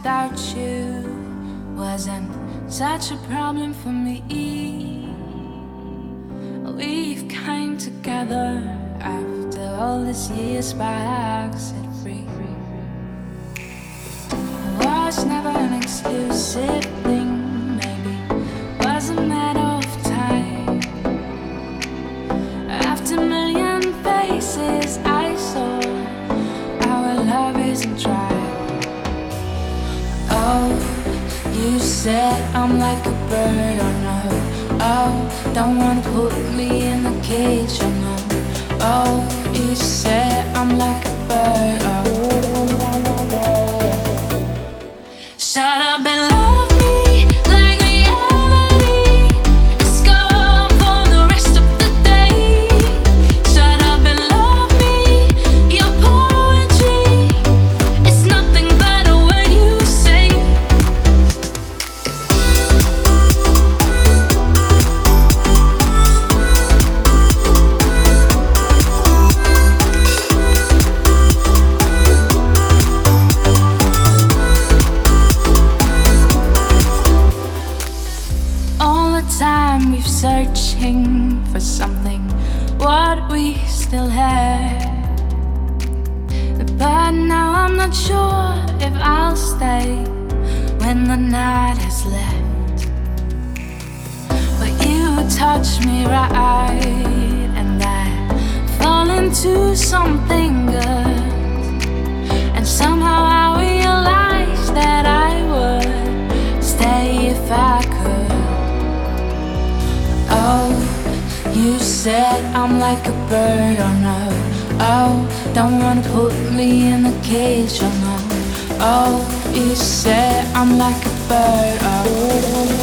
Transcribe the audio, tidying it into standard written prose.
without you wasn't such a problem for me. We've came together after all these years by accident free. Was never an exclusive thing, maybe was a matter of time. After a million faces I saw our love isn't dry. Oh, you said I'm like a bird, oh no. Oh, don't wanna put me in a cage, oh no. Oh, you said I'm like a bird, oh. Shut up and love me like reality. Let's go on for the rest of the day. Shut up and love me. Your poetry is nothing but a word you say. Time we've searching for something what we still had, but now I'm not sure if I'll stay when the night has left. But you touch me right and I fall into something good, and somehow I realize that I would stay if I could. Oh, you said I'm like a bird, oh no. Oh, don't wanna put me in a cage, oh no. Oh, you said I'm like a bird, oh.